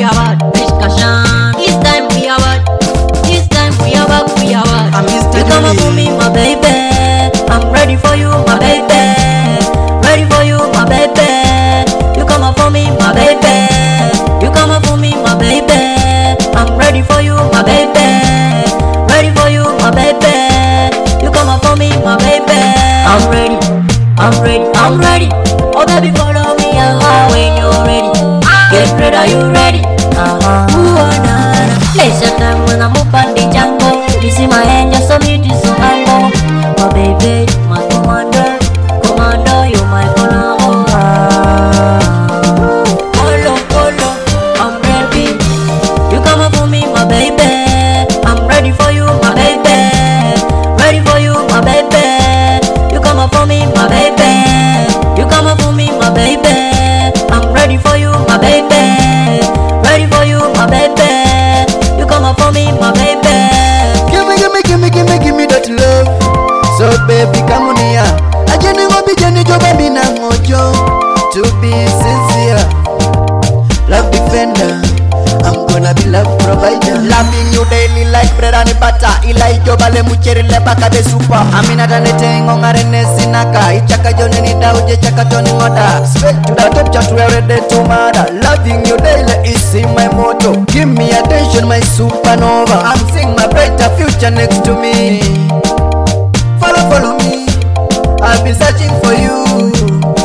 are bad. Discussion. This time we are bad. This time we are bad, we are bad. I'm Mr. You come up Julie. for me, my baby. I'm ready for you, my baby. Ready for you, my baby. You come up for me, my baby. You come up for me, my baby. I'm ready for you, my baby. Ready for you, my baby. You come up for me, my baby. I'm ready, I'm ready, I'm ready. Oh baby, follow me when you're ready. Get ready, are you ready? Ooh, nah. Place your time when I'm up on the jungle. This is my angel, so me to so humble. My baby, my commander, commander, you my follower. Follow, I'm ready. You come up for me, my baby. I'm ready for you, my baby. Ready for you, my baby. You come up for me, my baby. You come up for me, my baby. I'm ready for you, my baby. Ready for you, my baby. You come up for me, my baby. Give me that love. So baby, come on here. Ajeni ngobi jeni joba mina mojo. To be sincere, love defender. I'm gonna be love provider. Loving you daily like bread and butter. Ilai joba le mucheri le baka de super. Amina dane tengo ngarene sinaka. Ichaka joni ni dauje chaka toni ngoda. Straight to the top, just we're ready to murder. Loving you daily is in my motto. Give me attention, my supernova. I'm seeing my brighter future next to me. Follow me. I've been searching for you.